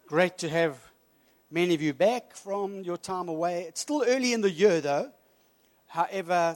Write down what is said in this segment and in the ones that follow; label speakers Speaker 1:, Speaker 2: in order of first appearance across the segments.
Speaker 1: Great to have many of you back from your time away. It's still early in the year, though. However,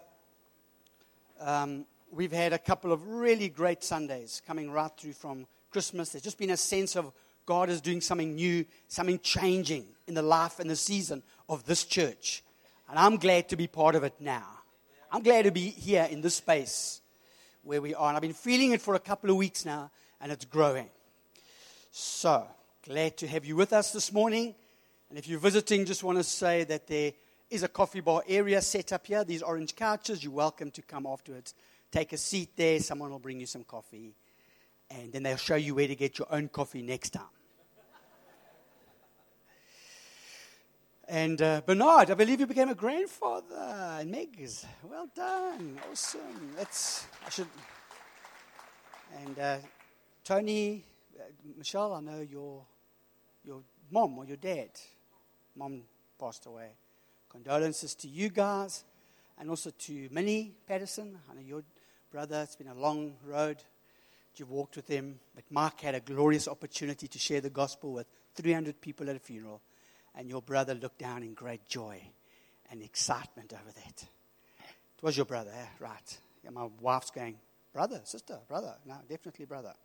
Speaker 1: we've had a couple of really great Sundays coming right through from Christmas. There's just been a sense of God is doing something new, something changing in the life and the season of this church. And I'm glad to be part of it now. I'm glad to be here in this space where we are. And I've been feeling it for a couple of weeks now, and it's growing. So, glad to have you with us this morning. And if you're visiting, just want to say that there is a coffee bar area set up here. These orange couches, you're welcome to come afterwards. Take a seat there. Someone will bring you some coffee. And then they'll show you where to get your own coffee next time. And Bernard, I believe you became a grandfather. And Megs, well done. Awesome. And Tony, Michelle, I know your mom or your dad. Mom passed away. Condolences to you guys, and also to Minnie Patterson. I know your brother. It's been a long road. You've walked with him. But Mark had a glorious opportunity to share the gospel with 300 people at a funeral. And your brother looked down in great joy and excitement over that. It was your brother, eh? Right. Yeah, my wife's going, brother, sister, brother. No, definitely brother.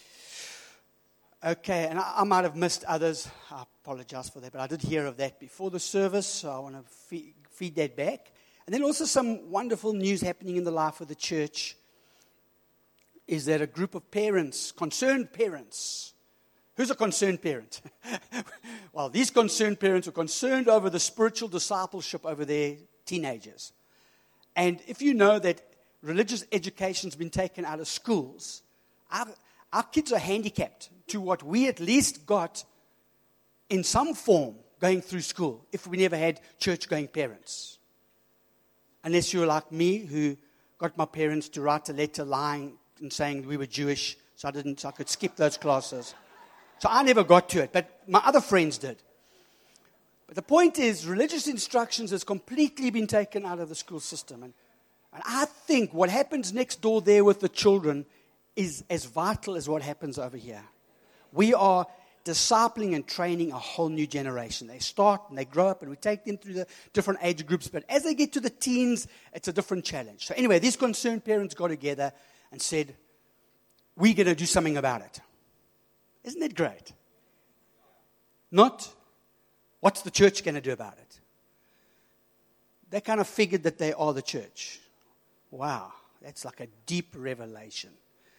Speaker 1: Okay, and I might have missed others. I apologize for that, but I did hear of that before the service, so I want to feed that back. And then also some wonderful news happening in the life of the church is that a group of parents, concerned parents. Who's a concerned parent? Well, these concerned parents are concerned over the spiritual discipleship over their teenagers. And if you know that religious education's been taken out of schools, our kids are handicapped to what we at least got in some form going through school if we never had church-going parents. Unless you're like me, who got my parents to write a letter lying and saying we were Jewish, so I could skip those classes. So I never got to it, but my other friends did. But the point is, religious instructions has completely been taken out of the school system. And I think what happens next door there with the children is as vital as what happens over here. We are discipling and training a whole new generation. They start and they grow up, and we take them through the different age groups. But as they get to the teens, it's a different challenge. So anyway, these concerned parents got together and said, we're going to do something about it. Isn't it great? Not, what's the church going to do about it? They kind of figured that they are the church. Wow, that's like a deep revelation.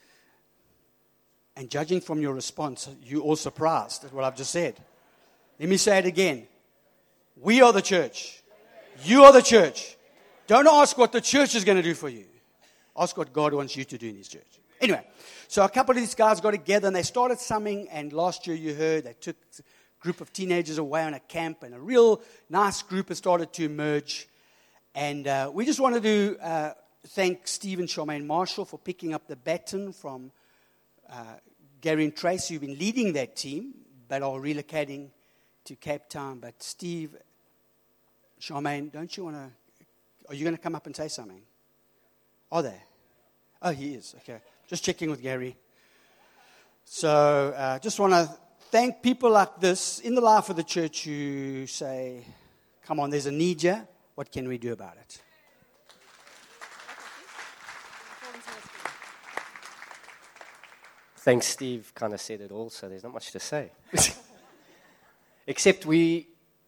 Speaker 1: And judging from your response, you're all surprised at what I've just said. Let me say it again. We are the church. You are the church. Don't ask what the church is going to do for you. Ask what God wants you to do in His church. Anyway, so a couple of these guys got together and they started something. And last year you heard they took a group of teenagers away on a camp. And a real nice group has started to emerge. And we just wanted to thank Steve and Charmaine Marshall for picking up the baton from Gary and Tracy, who've been leading that team, but are relocating to Cape Town. But Steve, Charmaine, are you going to come up and say something? Are they? Oh, he is. Okay. Just checking with Gary. So just want to thank people like this in the life of the church who say, come on, there's a need here. What can we do about it?
Speaker 2: Thanks, Steve kind of said it all, so there's not much to say. Except Bill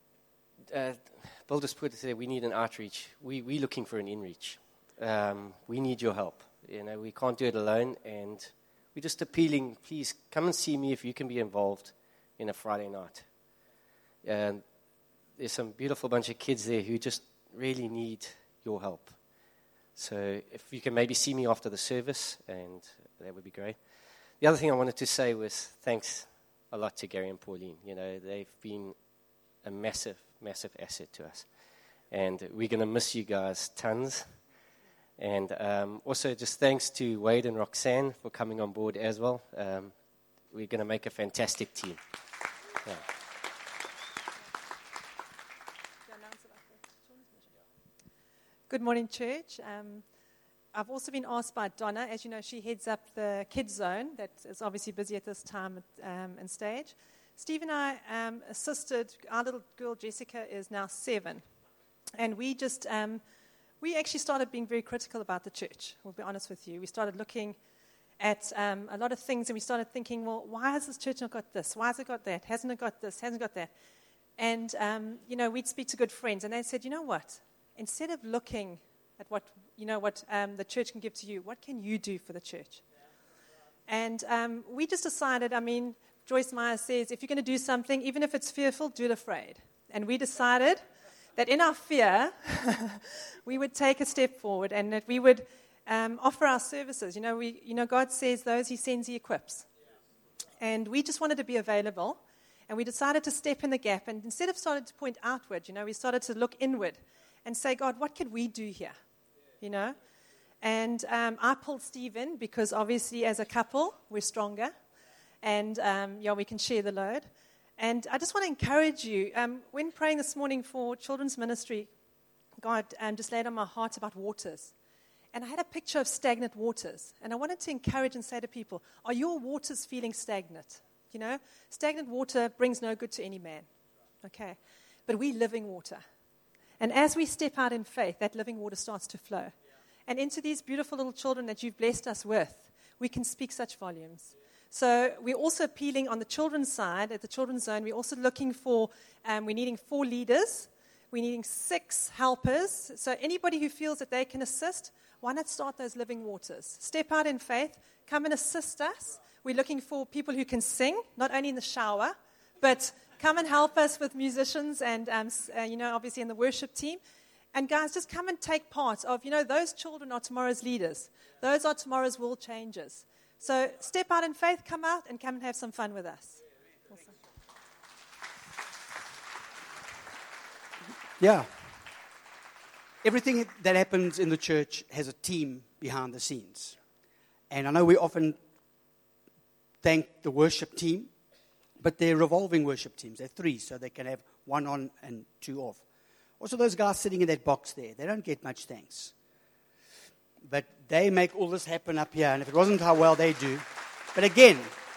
Speaker 2: just put it there, we need an outreach. We're looking for an inreach. We need your help. We can't do it alone, and we're just appealing, please come and see me if you can be involved in a Friday night. There's some beautiful bunch of kids there who just really need your help. So if you can maybe see me after the service, and that would be great. The other thing I wanted to say was thanks a lot to Gary and Pauline. They've been a massive, massive asset to us. And we're going to miss you guys tons. And also just thanks to Wade and Roxanne for coming on board as well. We're going to make a fantastic team. Yeah.
Speaker 3: Good morning, church. I've also been asked by Donna, as you know, she heads up the kids zone that is obviously busy at this time and stage. Steve and I assisted, our little girl Jessica is now 7. And we just, we actually started being very critical about the church, we'll be honest with you. We started looking at a lot of things, and we started thinking, well, why has this church not got this? Why has it got that? Hasn't it got this? Hasn't it got that? And, we'd speak to good friends, and they said, you know what? Instead of looking at what the church can give to you, what can you do for the church? And we just decided, Joyce Meyer says, if you're going to do something, even if it's fearful, do it afraid. And we decided that in our fear, we would take a step forward and that we would offer our services. God says those he sends, he equips. And we just wanted to be available. And we decided to step in the gap. And instead of starting to point outward, we started to look inward and say, God, what could we do here? And I pulled Steve in because obviously as a couple, we're stronger. And, we can share the load. And I just want to encourage you, when praying this morning for children's ministry, God just laid on my heart about waters. And I had a picture of stagnant waters. And I wanted to encourage and say to people, are your waters feeling stagnant? Stagnant water brings no good to any man. Okay? But we're living water. And as we step out in faith, that living water starts to flow. And into these beautiful little children that you've blessed us with, we can speak such volumes. So we're also appealing on the children's side, at the children's zone, we're also looking for, we're needing 4 leaders. We're needing 6 helpers. So anybody who feels that they can assist, why not start those living waters? Step out in faith. Come and assist us. We're looking for people who can sing, not only in the shower, but come and help us with musicians and, obviously in the worship team. And guys, just come and take part of, those children are tomorrow's leaders. Those are tomorrow's world changers. So step out in faith, come out, and come and have some fun with us. Awesome.
Speaker 1: Yeah. Everything that happens in the church has a team behind the scenes. And I know we often thank the worship team, but they're revolving worship teams. They're 3, so they can have 1 on and 2 off. Also, those guys sitting in that box there, they don't get much thanks. But they make all this happen up here, and if it wasn't how well they do. But again,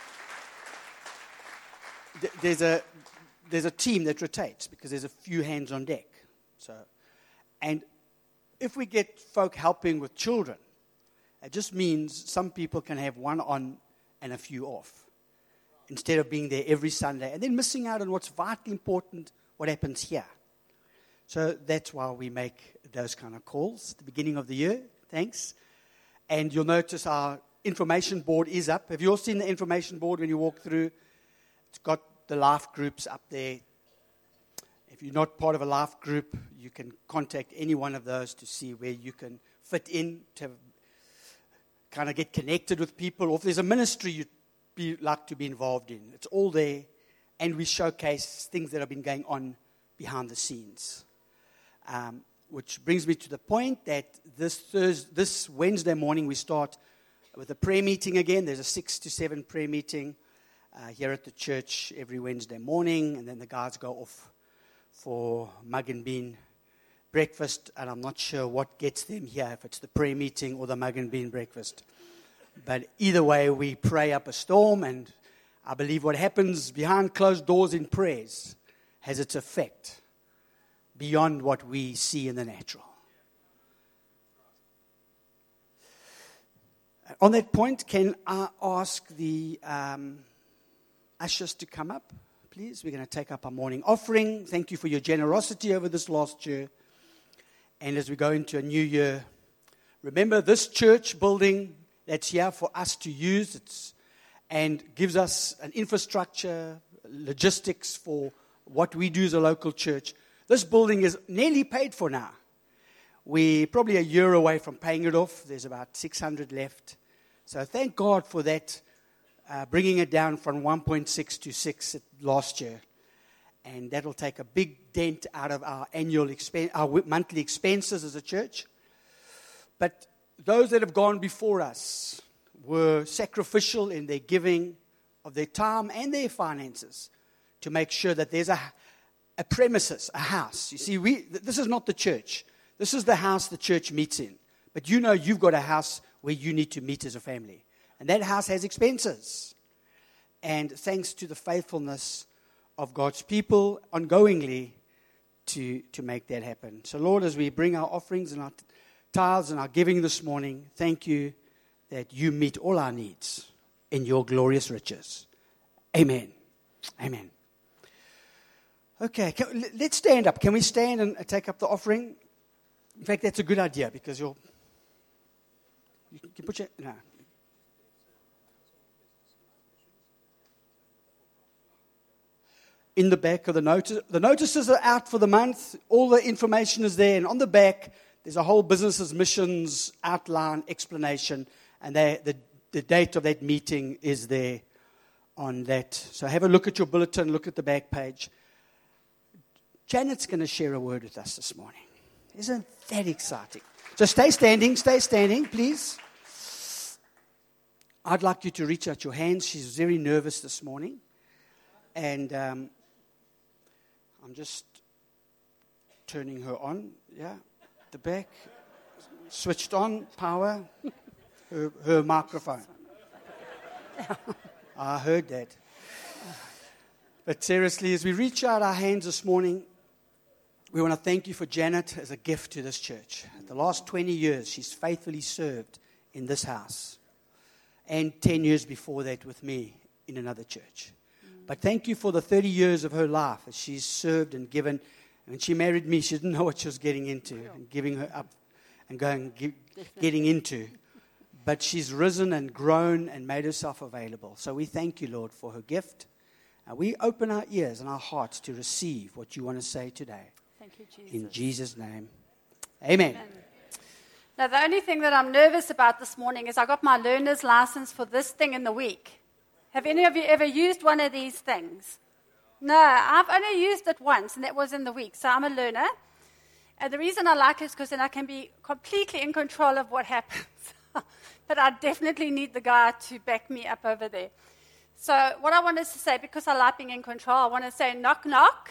Speaker 1: there's a team that rotates because there's a few hands on deck. And if we get folk helping with children, it just means some people can have 1 on and a few off, instead of being there every Sunday and then missing out on what's vitally important, what happens here. So that's why we make those kind of calls at the beginning of the year. Thanks. And you'll notice our information board is up. Have you all seen the information board when you walk through? It's got the life groups up there. If you're not part of a life group, you can contact any one of those to see where you can fit in, to kind of get connected with people. Or if there's a ministry you'd like to be involved in, it's all there. And we showcase things that have been going on behind the scenes. Which brings me to the point that this Wednesday morning we start with a prayer meeting again. There's a 6 to 7 prayer meeting here at the church every Wednesday morning, and then the guys go off for mug and bean breakfast, and I'm not sure what gets them here, if it's the prayer meeting or the mug and bean breakfast. But either way, we pray up a storm, and I believe what happens behind closed doors in prayers has its effect beyond what we see in the natural. On that point, can I ask the ushers to come up, please? We're going to take up our morning offering. Thank you for your generosity over this last year. And as we go into a new year, remember this church building that's here for us to use and gives us an infrastructure, logistics for what we do as a local church. This building is nearly paid for now. We're probably a year away from paying it off. There's about 600 left. So thank God for that, bringing it down from 1.6 to 6 last year. And that'll take a big dent out of our our monthly expenses as a church. But those that have gone before us were sacrificial in their giving of their time and their finances to make sure that there's a premises, a house. You see, this is not the church. This is the house the church meets in. But you've got a house where you need to meet as a family. And that house has expenses. and thanks to the faithfulness of God's people ongoingly to make that happen. So, Lord, as we bring our offerings and our tithes and our giving this morning, thank you that you meet all our needs in your glorious riches. Amen. Amen. Okay, let's stand up. Can we stand and take up the offering? In fact, that's a good idea because you can put your... No. In the back of the notices are out for the month. All the information is there. And on the back, there's a whole business's missions outline, explanation. And the date of that meeting is there on that. So have a look at your bulletin, look at the back page. Janet's going to share a word with us this morning. Isn't that exciting? So stay standing, please. I'd like you to reach out your hands. She's very nervous this morning. And I'm just turning her on. Yeah, the back. Switched on, power. Her microphone. I heard that. But seriously, as we reach out our hands this morning, we want to thank you for Janet as a gift to this church. The last 20 years, she's faithfully served in this house. And 10 years before that with me in another church. But thank you for the 30 years of her life as she's served and given. When she married me, she didn't know what she was getting into and giving her up and getting into. But she's risen and grown and made herself available. So we thank you, Lord, for her gift. And we open our ears and our hearts to receive what you want to say today.
Speaker 4: Thank you, Jesus.
Speaker 1: In Jesus' name, amen.
Speaker 4: Amen. Now, the only thing that I'm nervous about this morning is I got my learner's license for this thing in the week. Have any of you ever used one of these things? No, I've only used it once, and that was in the week. So I'm a learner. And the reason I like it is because then I can be completely in control of what happens. But I definitely need the guy to back me up over there. So what I wanted to say, because I like being in control, I want to say knock, knock.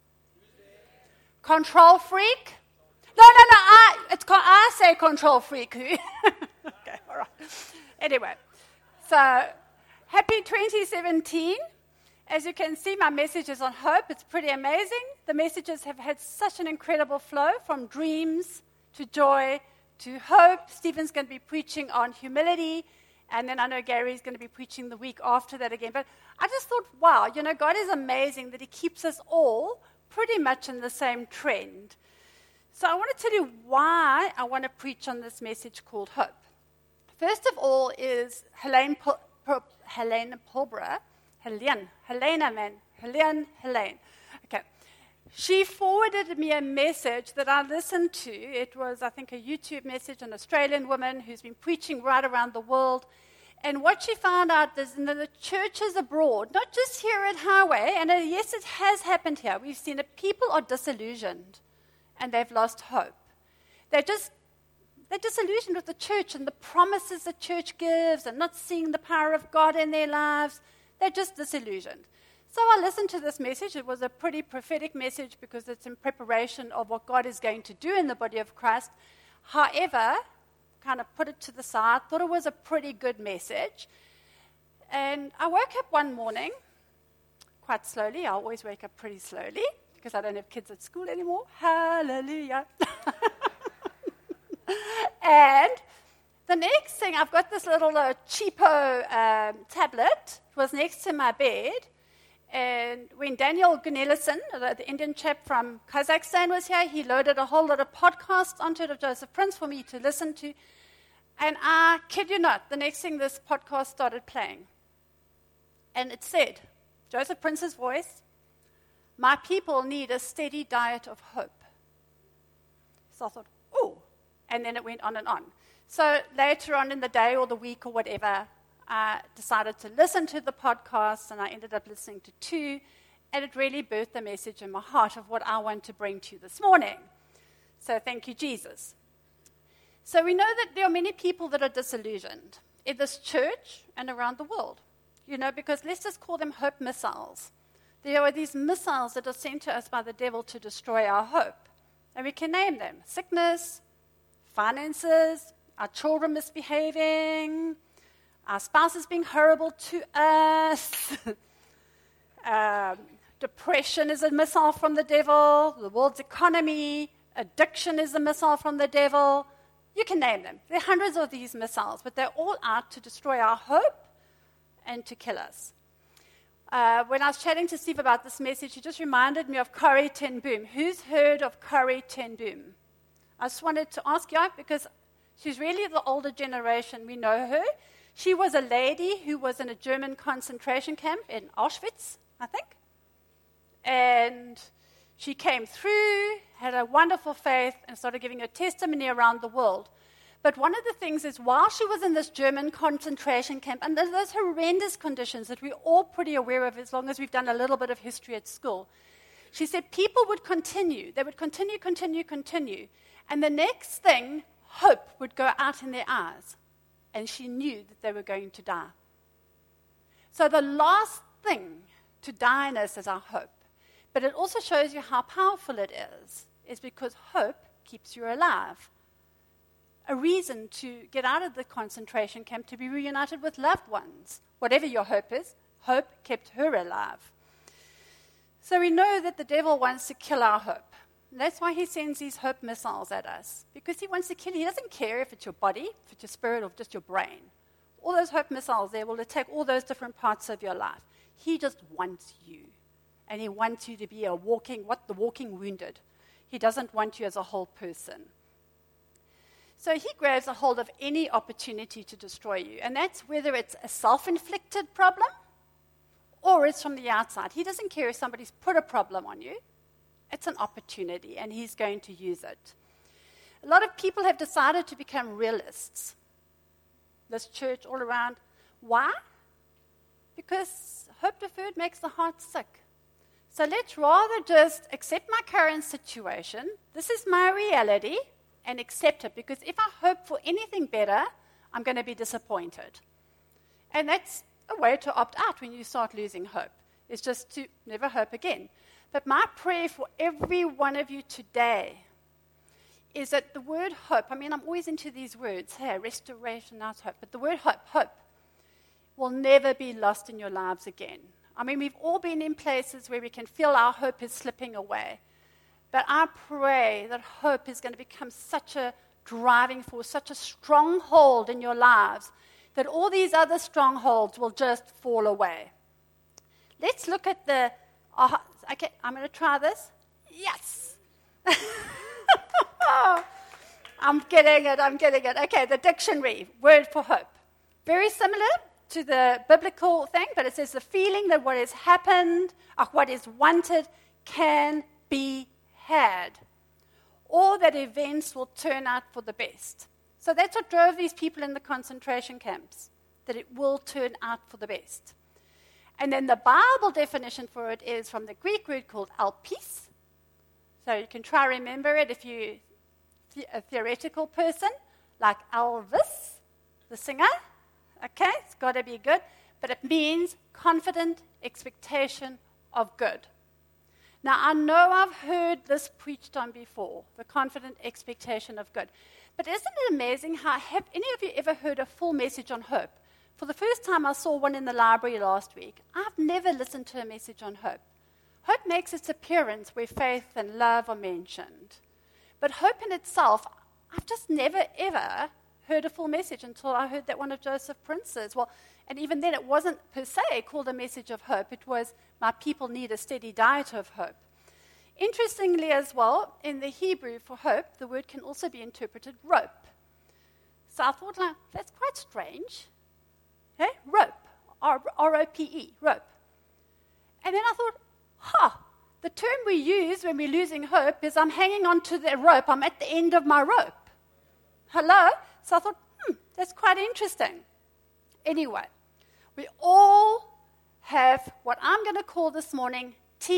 Speaker 4: Control freak. No, I say control freak. Okay, all right. Anyway, so happy 2017. As you can see, my message is on hope. It's pretty amazing. The messages have had such an incredible flow from dreams to joy to hope. Stephen's going to be preaching on humility. And then I know Gary's going to be preaching the week after that again. But I just thought, wow, God is amazing that he keeps us all pretty much in the same trend. So I want to tell you why I want to preach on this message called hope. First of all is Helene Pulborough. Helene. Okay. She forwarded me a message that I listened to. It was, I think, a YouTube message, an Australian woman who's been preaching right around the world. And what she found out is in the churches abroad, not just here at Highway, and yes, it has happened here. We've seen that people are disillusioned and they've lost hope. They're disillusioned with the church and the promises the church gives and not seeing the power of God in their lives. They're just disillusioned. So I listened to this message. It was a pretty prophetic message because it's in preparation of what God is going to do in the body of Christ. However, kind of put it to the side, thought it was a pretty good message. And I woke up one morning, quite slowly. I always wake up pretty slowly because I don't have kids at school anymore. Hallelujah. And the next thing, I've got this little cheapo tablet. It was next to my bed. And when Daniel Gunelison, the Indian chap from Kazakhstan, was here, he loaded a whole lot of podcasts onto it of Joseph Prince for me to listen to. And I kid you not, the next thing this podcast started playing. And it said, Joseph Prince's voice, "My people need a steady diet of hope." So I thought, oh. And then it went on and on. So later on in the day or the week or whatever, I decided to listen to the podcast, and I ended up listening to 2, and it really birthed the message in my heart of what I want to bring to you this morning. So thank you, Jesus. So we know that there are many people that are disillusioned in this church and around the world, because let's just call them hope missiles. There are these missiles that are sent to us by the devil to destroy our hope. And we can name them: sickness, finances, our children misbehaving, our spouses being horrible to us. Depression is a missile from the devil. The world's economy, addiction is a missile from the devil. You can name them. There are hundreds of these missiles, but they're all out to destroy our hope and to kill us. When I was chatting to Steve about this message, he just reminded me of Corrie ten Boom. Who's heard of Corrie ten Boom? I just wanted to ask you, because she's really the older generation. We know her. She was a lady who was in a German concentration camp in Auschwitz, I think. And she came through, had a wonderful faith, and started giving her testimony around the world. But one of the things is, while she was in this German concentration camp, and there's those horrendous conditions that we're all pretty aware of as long as we've done a little bit of history at school, she said people would continue. They would continue. And the next thing, hope would go out in their eyes. And she knew that they were going to die. So the last thing to die in us is our hope. But it also shows you how powerful it is because hope keeps you alive. A reason to get out of the concentration camp, to be reunited with loved ones. Whatever your hope is, hope kept her alive. So we know that the devil wants to kill our hope. And that's why he sends these hope missiles at us. Because he wants to kill you. He doesn't care if it's your body, if it's your spirit, or just your brain. All those hope missiles there will attack all those different parts of your life. He just wants you. And he wants you to be the walking wounded. He doesn't want you as a whole person. So he grabs a hold of any opportunity to destroy you. And that's whether it's a self-inflicted problem or it's from the outside. He doesn't care if somebody's put a problem on you. It's an opportunity, and he's going to use it. A lot of people have decided to become realists. This church all around. Why? Because hope deferred makes the heart sick. So let's rather just accept my current situation. This is my reality, and accept it. Because if I hope for anything better, I'm going to be disappointed. And that's a way to opt out when you start losing hope. It's just to never hope again. But my prayer for every one of you today is that the word hope, I'm always into these words, restoration, now it's hope. But the word hope, will never be lost in your lives again. We've all been in places where we can feel our hope is slipping away. But I pray that hope is going to become such a driving force, such a stronghold in your lives, that all these other strongholds will just fall away. Let's look at okay, I'm going to try this. Yes. I'm getting it. Okay, the dictionary, word for hope. Very similar to the biblical thing, but it says the feeling that what has happened, or what is wanted, can be had, or that events will turn out for the best. So that's what drove these people in the concentration camps, that it will turn out for the best. And then the Bible definition for it is from the Greek word called elpis. So you can try remember it if you're a theoretical person, like Elvis, the singer. Okay, it's got to be good. But it means confident expectation of good. Now, I know I've heard this preached on before, the confident expectation of good. But isn't it amazing how, have any of you ever heard a full message on hope? For the first time, I saw one in the library last week. I've never listened to a message on hope. Hope makes its appearance where faith and love are mentioned. But hope in itself, I've just never, ever heard a full message until I heard that one of Joseph Prince's. Well, and even then, it wasn't per se called a message of hope. It was, my people need a steady diet of hope. Interestingly as well, in the Hebrew for hope, the word can also be interpreted rope. So I thought, that's quite strange. Okay? Rope, R-O-P-E, rope. And then I thought, the term we use when we're losing hope is I'm hanging on to the rope, I'm at the end of my rope. Hello? So I thought, that's quite interesting. Anyway, we all have what I'm going to call this morning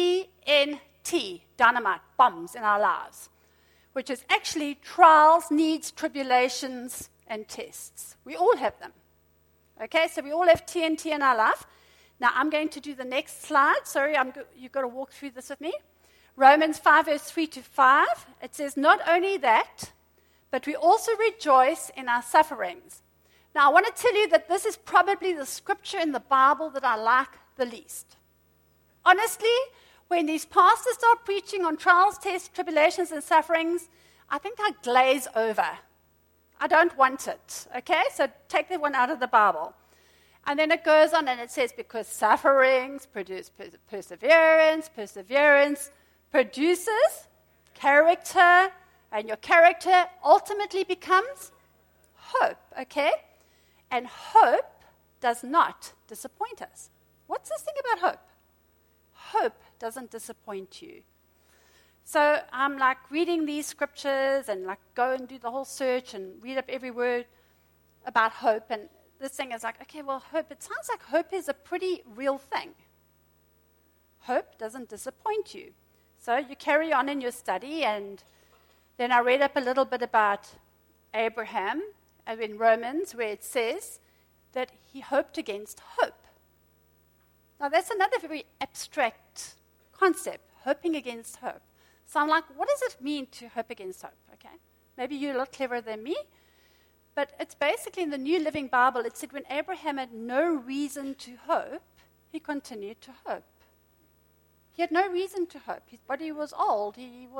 Speaker 4: TNT, dynamite, bombs in our lives, which is actually trials, needs, tribulations, and tests. We all have them. Okay, so we all have TNT in our life. Now, I'm going to do the next slide. Sorry, you've got to walk through this with me. Romans 5, verse 3 to 5. It says, not only that, but we also rejoice in our sufferings. Now, Now, I want to tell you that this is probably the scripture in the Bible that I like the least. Honestly, when these pastors start preaching on trials, tests, tribulations, and sufferings, I think I glaze over. I don't want it, okay? So take that one out of the Bible. And then it goes on and it says, because sufferings produce perseverance, perseverance produces character, and your character ultimately becomes hope, okay? And hope does not disappoint us. What's this thing about hope? Hope doesn't disappoint you. So I'm like reading these scriptures and like go and do the whole search and read up every word about hope. And this thing is like, okay, well, hope, it sounds like hope is a pretty real thing. Hope doesn't disappoint you. So you carry on in your study, and then I read up a little bit about Abraham in Romans, where it says that he hoped against hope. Now, that's another very abstract concept, hoping against hope. So I'm like, what does it mean to hope against hope? Okay, maybe you're a lot cleverer than me, but it's basically in the New Living Bible, it said when Abraham had no reason to hope, he continued to hope. He had no reason to hope. His body was old.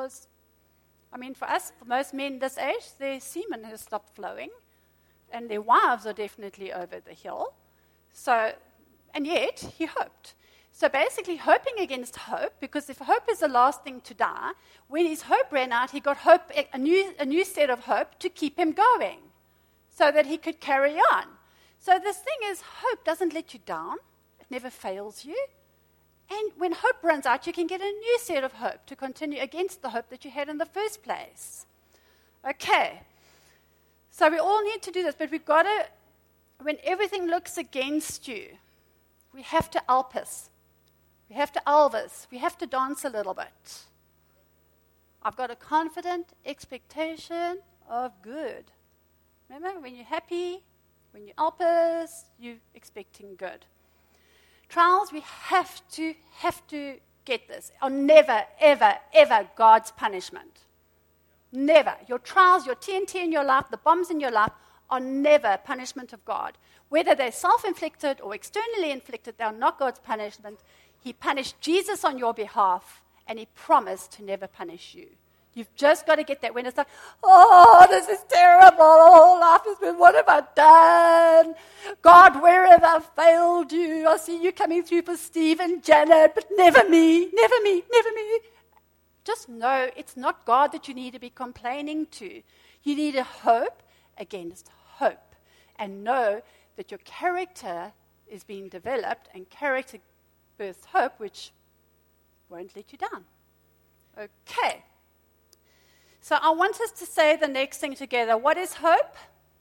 Speaker 4: For us, for most men this age, their semen has stopped flowing, and their wives are definitely over the hill. So, and yet, he hoped. So basically, hoping against hope, because if hope is the last thing to die, when his hope ran out, he got hope, a new set of hope to keep him going, so that he could carry on. So this thing is, hope doesn't let you down. It never fails you. And when hope runs out, you can get a new set of hope to continue against the hope that you had in the first place. Okay. So we all need to do this, but we've got to, when everything looks against you, we have to Elpis. We have to Elvis. We have to dance a little bit. I've got a confident expectation of good. Remember, when you're happy, when you're Elpis, you're expecting good. Trials, we have to get this, are never, ever, ever God's punishment. Never. Your trials, your TNT in your life, the bombs in your life are never punishment of God. Whether they're self-inflicted or externally inflicted, they are not God's punishment. He punished Jesus on your behalf, and he promised to never punish you. You've just got to get that when it's like, oh, this is terrible. All life has been, what have I done? God, where have I failed you? I see you coming through for Steve and Janet, but never me, never me, never me. Just know it's not God that you need to be complaining to. You need a hope against hope. And know that your character is being developed, and character births hope, which won't let you down. Okay. So I want us to say the next thing together. What is hope?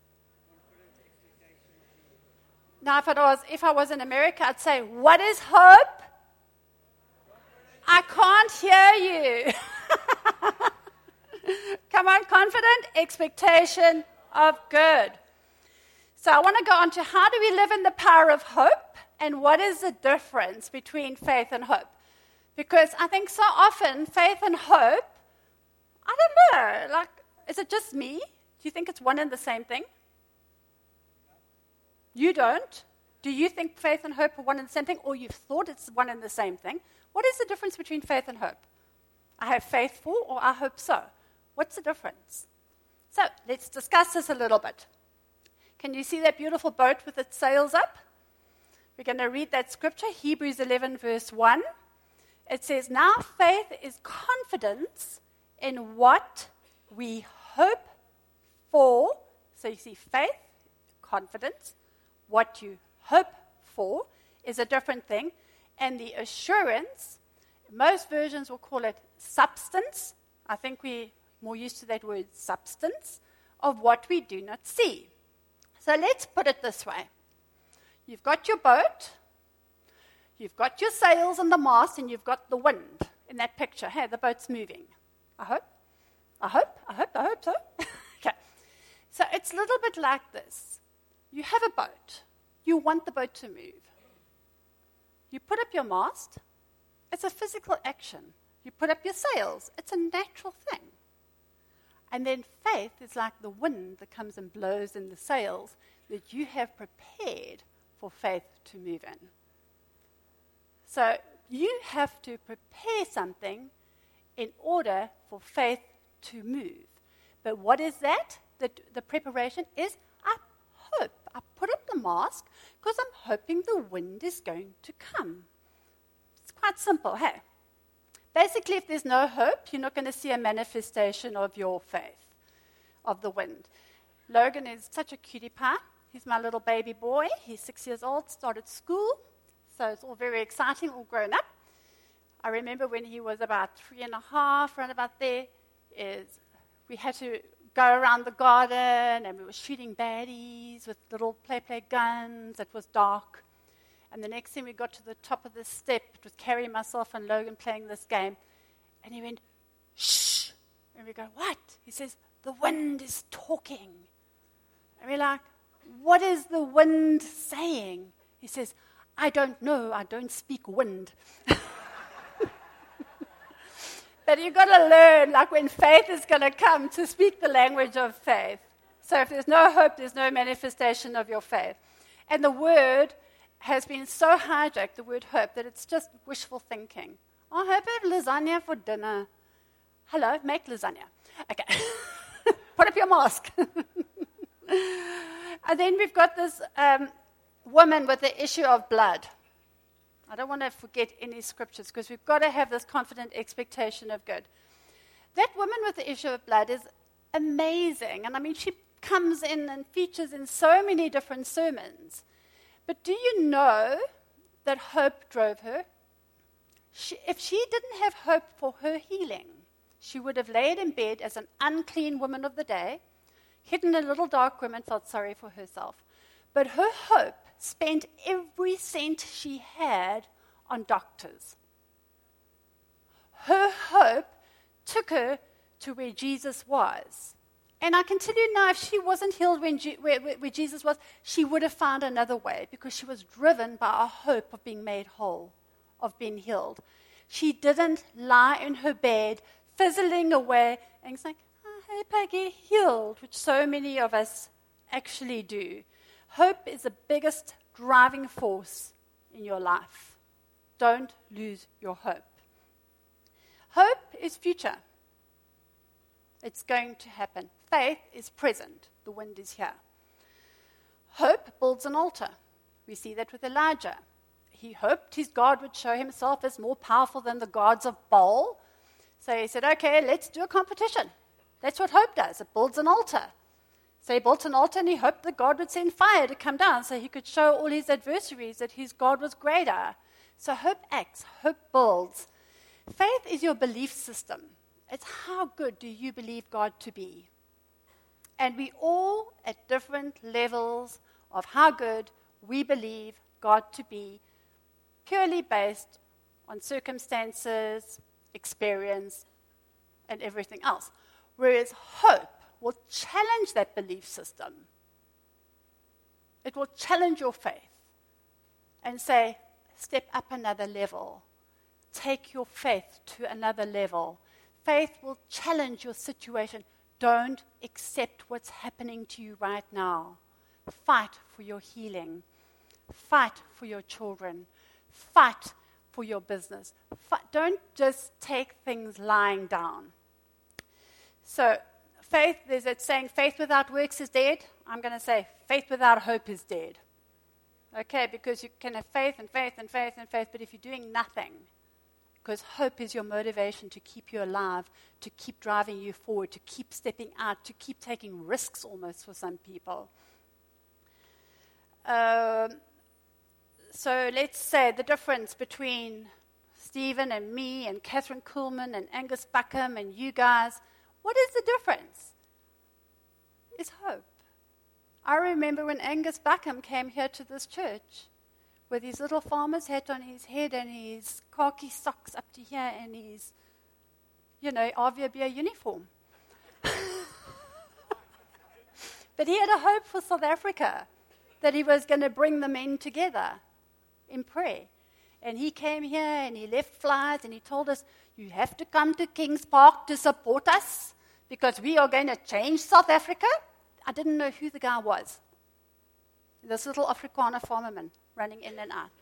Speaker 4: Now, if I was in America, I'd say, what is hope? I can't hear you. Come on, confident expectation of good. So I want to go on to how do we live in the power of hope, and what is the difference between faith and hope? Because I think so often faith and hope, I don't know, like, is it just me? Do you think it's one and the same thing? You don't? Do you think faith and hope are one and the same thing, or you've thought it's one and the same thing? What is the difference between faith and hope? I have faith for, or I hope so. What's the difference? So let's discuss this a little bit. Can you see that beautiful boat with its sails up? We're going to read that scripture, Hebrews 11, verse 1. It says, now faith is confidence in what we hope for. So you see faith, confidence. What you hope for is a different thing. And the assurance, most versions will call it substance. I think we're more used to that word substance, of what we do not see. So let's put it this way. You've got your boat, you've got your sails and the mast, and you've got the wind in that picture. Hey, the boat's moving. I hope so. Okay. So it's a little bit like this. You have a boat. You want the boat to move. You put up your mast. It's a physical action. You put up your sails. It's a natural thing. And then faith is like the wind that comes and blows in the sails that you have prepared for faith to move in. So you have to prepare something in order for faith to move. But what is that? The preparation is I hope. I put up the mask because I'm hoping the wind is going to come. It's quite simple, hey? Basically, if there's no hope, you're not going to see a manifestation of your faith, of the wind. Logan is such a cutie pie. He's my little baby boy. He's 6 years old, started school. So it's all very exciting, all grown up. I remember when he was about 3.5, around about there, we had to go around the garden, and we were shooting baddies with little play guns. It was dark. And the next thing we got to the top of the step, it was Carrie, myself, and Logan playing this game. And he went, shh. And we go, what? He says, the wind is talking. And we're like, what is the wind saying? He says, I don't know. I don't speak wind. But you've got to learn, like when faith is going to come, to speak the language of faith. So if there's no hope, there's no manifestation of your faith. And the word has been so hijacked, the word hope, that it's just wishful thinking. I hope I have lasagna for dinner. Hello, make lasagna. Okay. Put up your mask. And then we've got this woman with the issue of blood. I don't want to forget any scriptures because we've got to have this confident expectation of good. That woman with the issue of blood is amazing. And I mean, she comes in and features in so many different sermons. But do you know that hope drove her? If she didn't have hope for her healing, she would have laid in bed as an unclean woman of the day, hidden in a little dark room and felt sorry for herself. But her hope spent every cent she had on doctors. Her hope took her to where Jesus was. And I can tell you now, if she wasn't healed where Jesus was, she would have found another way because she was driven by a hope of being made whole, of being healed. She didn't lie in her bed, fizzling away and saying, I hope I get healed, which so many of us actually do. Hope is the biggest driving force in your life. Don't lose your hope. Hope is future. It's going to happen. Faith is present. The wind is here. Hope builds an altar. We see that with Elijah. He hoped his God would show himself as more powerful than the gods of Baal. So he said, okay, let's do a competition. That's what hope does. It builds an altar. So he built an altar and he hoped that God would send fire to come down so he could show all his adversaries that his God was greater. So hope acts. Hope builds. Faith is your belief system. It's how good do you believe God to be? And we all at different levels of how good we believe God to be, purely based on circumstances, experience, and everything else. Whereas hope will challenge that belief system. It will challenge your faith and say, step up another level. Take your faith to another level. Faith will challenge your situation. Don't accept what's happening to you right now. Fight for your healing. Fight for your children. Fight for your business. Don't just take things lying down. So, faith, there's that saying, faith without works is dead. I'm going to say, faith without hope is dead. Okay, because you can have faith and faith and faith and faith, but if you're doing nothing, because hope is your motivation to keep you alive, to keep driving you forward, to keep stepping out, to keep taking risks almost for some people. So let's say the difference between Stephen and me and Catherine Kuhlman and Angus Buckham and you guys, what is the difference? It's hope. I remember when Angus Buckham came here to this church with his little farmer's hat on his head and his khaki socks up to here and his, RVB uniform. But he had a hope for South Africa, that he was going to bring the men together in prayer. And he came here and he left flyers and he told us, you have to come to Kings Park to support us because we are going to change South Africa. I didn't know who the guy was. This little Afrikaner farmerman running in and out.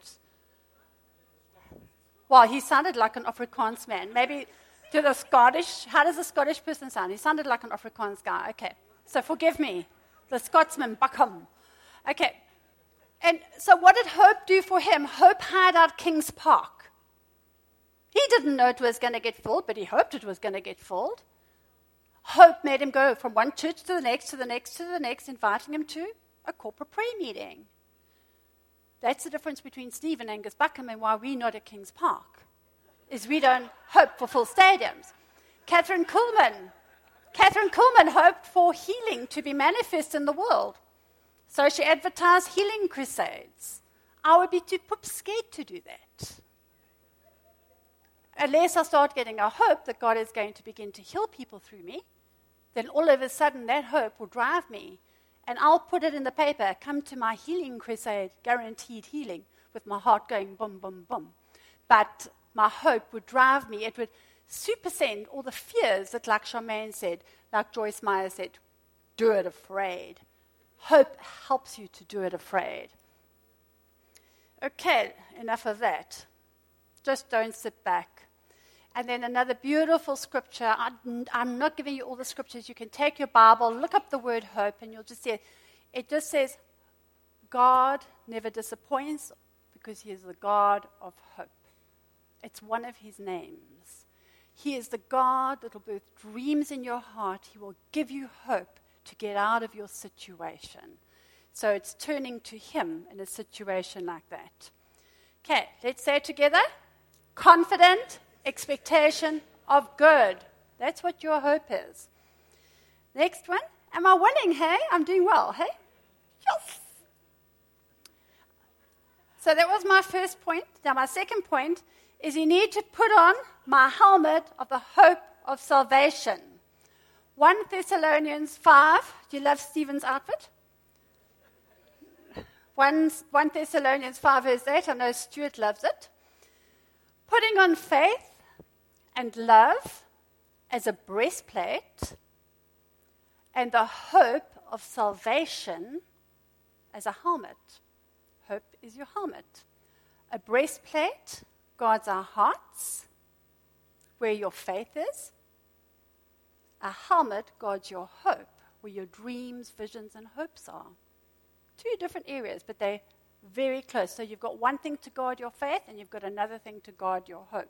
Speaker 4: Well, he sounded like an Afrikaans man. Maybe to the Scottish, how does a Scottish person sound? He sounded like an Afrikaans guy. Okay, so forgive me, the Scotsman, Buckham. Okay, and so what did Hope do for him? Hope hired out King's Park. He didn't know it was going to get filled, but he hoped it was going to get filled. Hope made him go from one church to the next, to the next, to the next, inviting him to a corporate prayer meeting. That's the difference between Steve and Angus Buckham and why we're not at King's Park, is we don't hope for full stadiums. Catherine Kuhlman hoped for healing to be manifest in the world. So she advertised healing crusades. I would be too scared to do that. Unless I start getting a hope that God is going to begin to heal people through me, then all of a sudden that hope will drive me. And I'll put it in the paper, come to my healing crusade, guaranteed healing, with my heart going boom, boom, boom. But my hope would drive me. It would supersede all the fears that, like Charmaine said, like Joyce Meyer said, do it afraid. Hope helps you to do it afraid. Okay, enough of that. Just don't sit back. And then another beautiful scripture. I'm not giving you all the scriptures. You can take your Bible, look up the word hope, and you'll just see it. It just says, God never disappoints because he is the God of hope. It's one of his names. He is the God that will birth dreams in your heart. He will give you hope to get out of your situation. So it's turning to him in a situation like that. Okay, let's say it together. Confident expectation of good. That's what your hope is. Next one. Am I winning, hey? I'm doing well, hey? Yes. So that was my first point. Now my second point is you need to put on my helmet of the hope of salvation. 1 Thessalonians 5. Do you love Stephen's outfit? 1 Thessalonians 5 verse 8. I know Stuart loves it. Putting on faith and love as a breastplate, and the hope of salvation as a helmet. Hope is your helmet. A breastplate guards our hearts, where your faith is. A helmet guards your hope, where your dreams, visions, and hopes are. Two different areas, but they're very close. So you've got one thing to guard your faith, and you've got another thing to guard your hope.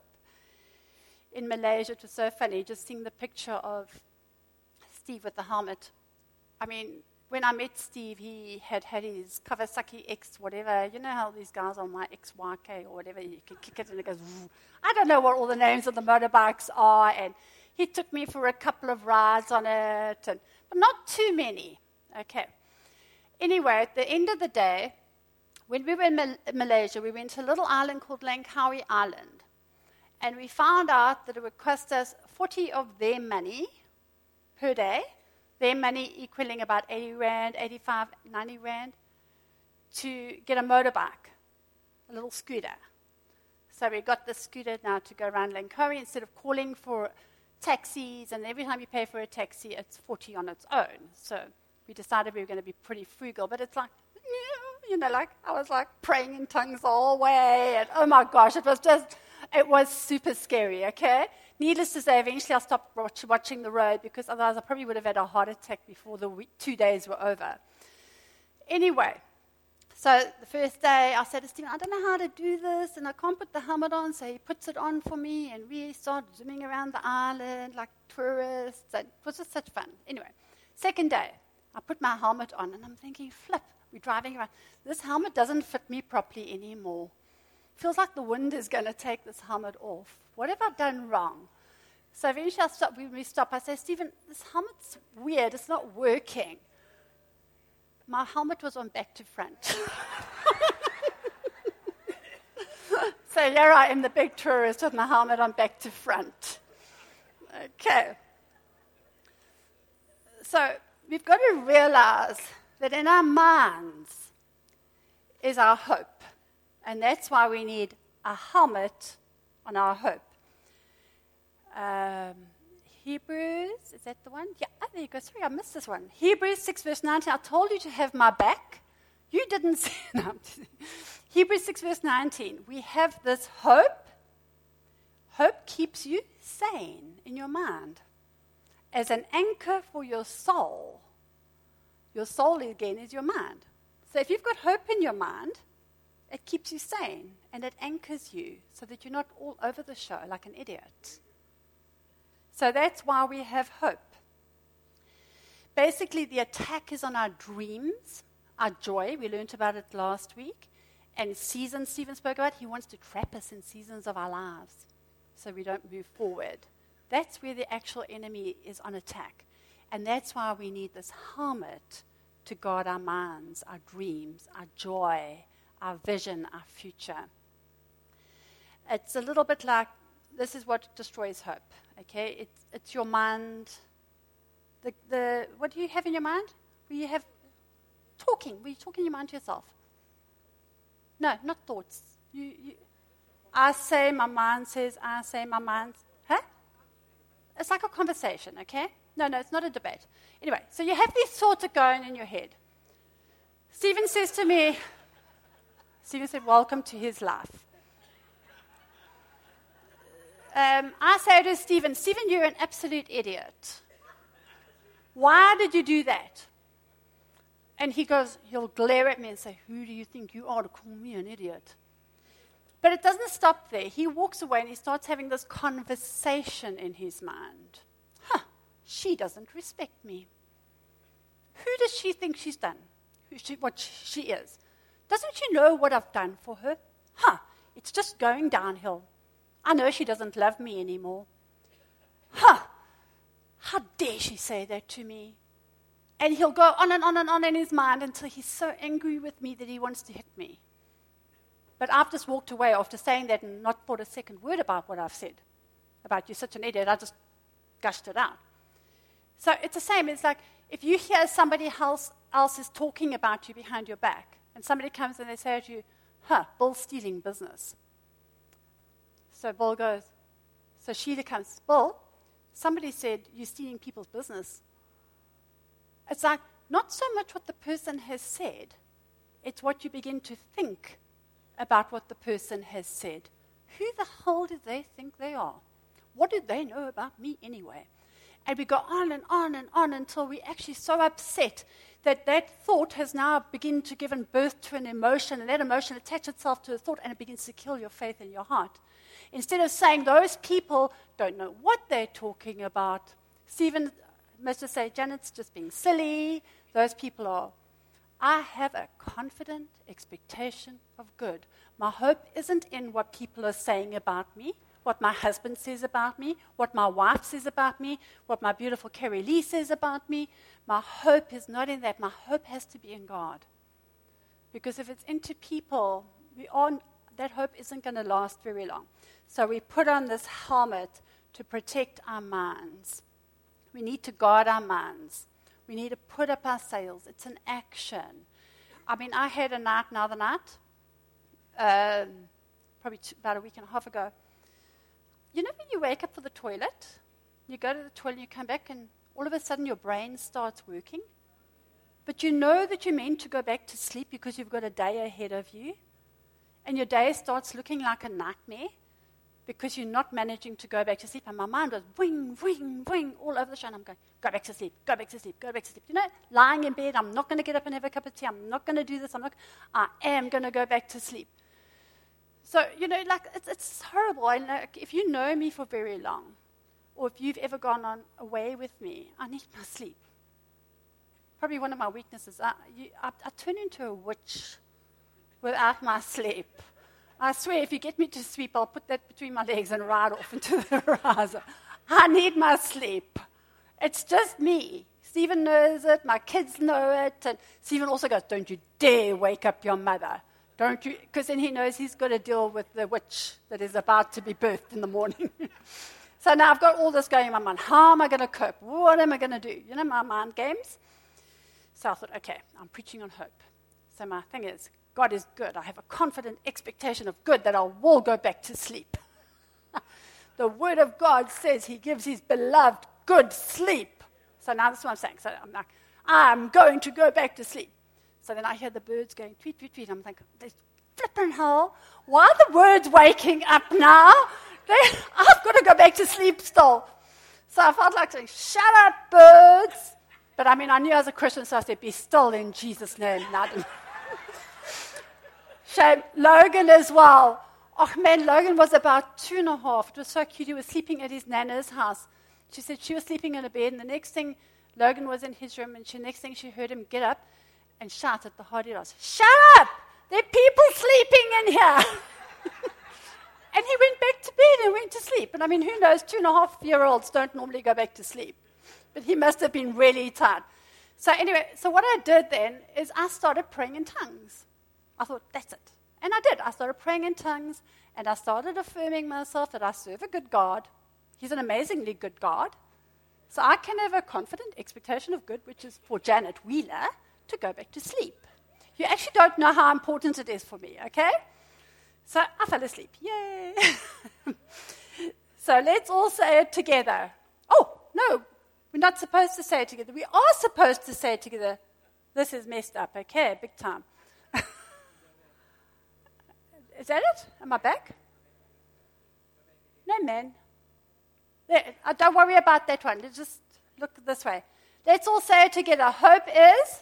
Speaker 4: In Malaysia, it was so funny, just seeing the picture of Steve with the helmet. I mean, when I met Steve, he had his Kawasaki X whatever. You know how these guys are my XYK or whatever. You can kick it and it goes, I don't know what all the names of the motorbikes are. And he took me for a couple of rides on it, but not too many. Okay. Anyway, at the end of the day, when we were in Malaysia, we went to a little island called Langkawi Island. And we found out that it would cost us 40 of their money per day, their money equaling about 80 Rand, 85, 90 Rand, to get a motorbike, a little scooter. So we got the scooter now to go around Langkawi instead of calling for taxis, and every time you pay for a taxi, it's 40 on its own. So we decided we were going to be pretty frugal, but it's like, like I was like praying in tongues all the way, and oh my gosh, it was super scary, okay? Needless to say, eventually I stopped watching the road because otherwise I probably would have had a heart attack before the 2 days were over. Anyway, so the first day I said to Stephen, I don't know how to do this, and I can't put the helmet on, so he puts it on for me, and we start zooming around the island like tourists, and it was just such fun. Anyway, second day, I put my helmet on, and I'm thinking, flip, we're driving around. This helmet doesn't fit me properly anymore. Feels like the wind is going to take this helmet off. What have I done wrong? So eventually when we stop, I say, Stephen, this helmet's weird. It's not working. My helmet was on back to front. So here I am, the big tourist with my helmet on back to front. Okay. So we've got to realize that in our minds is our hope. And that's why we need a helmet on our hope. Hebrews, is that the one? Yeah, there you go. Sorry, I missed this one. Hebrews 6 verse 19, I told you to have my back. You didn't say, no. Hebrews 6 verse 19, we have this hope. Hope keeps you sane in your mind. As an anchor for your soul again is your mind. So if you've got hope in your mind, it keeps you sane and it anchors you so that you're not all over the show like an idiot. So that's why we have hope. Basically, the attack is on our dreams, our joy. We learned about it last week. And seasons Stephen spoke about, he wants to trap us in seasons of our lives so we don't move forward. That's where the actual enemy is on attack. And that's why we need this helmet to guard our minds, our dreams, our joy, our vision, our future. It's a little bit like, this is what destroys hope, okay? It's your mind. What do you have in your mind? Were you talking your mind to yourself? No, not thoughts. I say, my mind says, I say, my mind. Huh? It's like a conversation, okay? No, it's not a debate. Anyway, so you have these thoughts that go in your head. Stephen says to me, Stephen said, welcome to his life. I say to Stephen, you're an absolute idiot. Why did you do that? And he'll glare at me and say, who do you think you are to call me an idiot? But it doesn't stop there. He walks away and he starts having this conversation in his mind. She doesn't respect me. Who does she think she's done? What she is? Doesn't she know what I've done for her? It's just going downhill. I know she doesn't love me anymore. How dare she say that to me? And he'll go on and on and on in his mind until he's so angry with me that he wants to hit me. But I've just walked away after saying that and not thought a second word about what I've said. About you're such an idiot. I just gushed it out. So it's the same. It's like if you hear somebody else is talking about you behind your back, and somebody comes and they say to you, Bill's stealing business. So Bill goes, so Sheila comes, Bill, somebody said you're stealing people's business. It's like not so much what the person has said, it's what you begin to think about what the person has said. Who the hell do they think they are? What do they know about me anyway? And we go on and on and on until we're actually so upset that thought has now begun to give birth to an emotion, and that emotion attaches itself to a thought, and it begins to kill your faith in your heart. Instead of saying those people don't know what they're talking about, Stephen must just say, Janet's just being silly. Those people are. I have a confident expectation of good. My hope isn't in what people are saying about me, what my husband says about me, what my wife says about me, what my beautiful Carrie Lee says about me. My hope is not in that. My hope has to be in God. Because if it's into people, that hope isn't going to last very long. So we put on this helmet to protect our minds. We need to guard our minds. We need to put up our sails. It's an action. I had a night the other night, probably about a week and a half ago. You know when you wake up for the toilet, you go to the toilet, you come back, and all of a sudden your brain starts working? But you know that you're meant to go back to sleep because you've got a day ahead of you. And your day starts looking like a nightmare because you're not managing to go back to sleep. And my mind was wing, wing, wing all over the show. And I'm going, go back to sleep, go back to sleep, go back to sleep. You know, lying in bed, I'm not going to get up and have a cup of tea. I'm not going to do this. I am going to go back to sleep. So, it's horrible. If you know me for very long, or if you've ever gone away with me, I need my sleep. Probably one of my weaknesses. I turn into a witch without my sleep. I swear, if you get me to sleep, I'll put that between my legs and ride off into the riser. I need my sleep. It's just me. Stephen knows it. My kids know it. And Stephen also goes, don't you dare wake up your mother. Don't you? Because then he knows he's got to deal with the witch that is about to be birthed in the morning. So now I've got all this going in my mind. How am I going to cope? What am I going to do? My mind games. So I thought, okay, I'm preaching on hope. So my thing is, God is good. I have a confident expectation of good that I will go back to sleep. The Word of God says He gives His beloved good sleep. So now this is what I'm saying. So I'm like, I'm going to go back to sleep. So then I hear the birds going tweet, tweet, tweet. I'm thinking, this flippin' hell, why are the birds waking up now? I've got to go back to sleep still. So I felt like saying, shut up, birds. But I mean, I knew I was a Christian, so I said, be still in Jesus' name. No, I didn't. Shame. Logan as well. Oh man, Logan was about 2.5. It was so cute. He was sleeping at his nana's house. She said she was sleeping in a bed, and the next thing, Logan was in his room, and next thing she heard him get up and shout at the Hadiras, shut up! There are people sleeping in here. And he went back to bed and went to sleep. And I mean, who knows, 2.5-year-olds don't normally go back to sleep. But he must have been really tired. So anyway, so what I did then is I started praying in tongues. I thought, that's it. And I did. I started praying in tongues, and I started affirming myself that I serve a good God. He's an amazingly good God. So I can have a confident expectation of good, which is for Janet Wheeler to go back to sleep. You actually don't know how important it is for me, okay? So I fell asleep. Yay! So let's all say it together. Oh, no, we're not supposed to say it together. We are supposed to say it together. This is messed up, okay? Big time. Is that it? Am I back? No, man. Don't worry about that one. Let's just look this way. Let's all say it together. Hope is?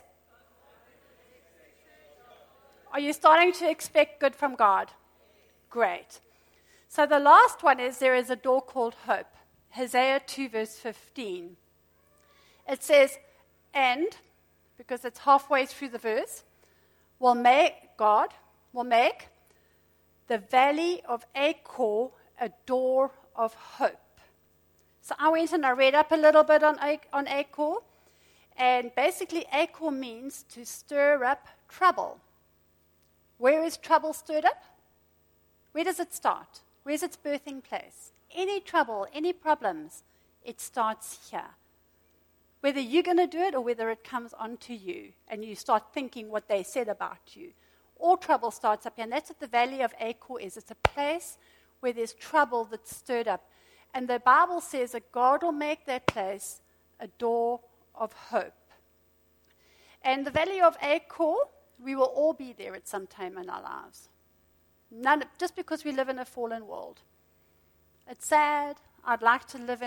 Speaker 4: Are you starting to expect good from God? Great. So the last one is there is a door called hope. Hosea 2 verse 15. It says, and, because it's halfway through the verse, God will make the valley of Achor a door of hope. So I went and I read up a little bit on Achor. And basically Achor means to stir up trouble. Where is trouble stirred up? Where does it start? Where's its birthing place? Any trouble, any problems, it starts here. Whether you're going to do it or whether it comes onto you and you start thinking what they said about you. All trouble starts up here, and that's what the valley of Achor is. It's a place where there's trouble that's stirred up. And the Bible says that God will make that place a door of hope. And the valley of Achor, we will all be there at some time in our lives. Just because we live in a fallen world. It's sad. I'd like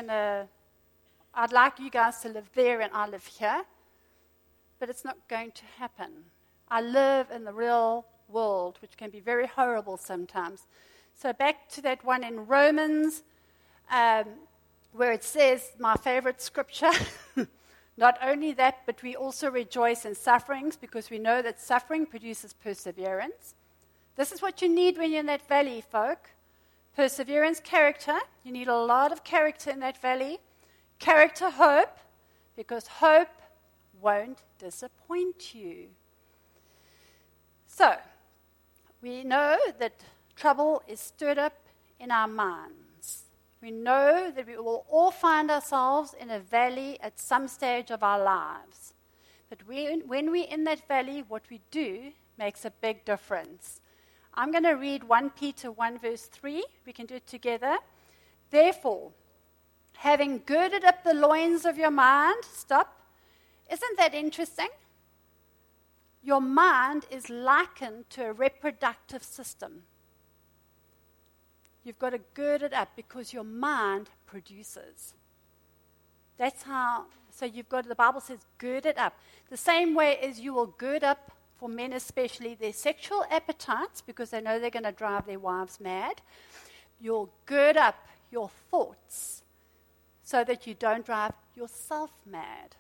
Speaker 4: you guys to live there and I live here. But it's not going to happen. I live in the real world, which can be very horrible sometimes. So back to that one in Romans, where it says, my favorite scripture, not only that, but we also rejoice in sufferings because we know that suffering produces perseverance. This is what you need when you're in that valley, folk. Perseverance, character. You need a lot of character in that valley. Character, hope, because hope won't disappoint you. So, we know that trouble is stirred up in our minds. We know that we will all find ourselves in a valley at some stage of our lives. But when we're in that valley, what we do makes a big difference. I'm going to read 1 Peter 1 verse 3. We can do it together. Therefore, having girded up the loins of your mind, stop. Isn't that interesting? Your mind is likened to a reproductive system. You've got to gird it up because your mind produces. That's how, so you've got, the Bible says, gird it up. The same way as you will gird up, for men especially, their sexual appetites, because they know they're going to drive their wives mad. You'll gird up your thoughts so that you don't drive yourself mad.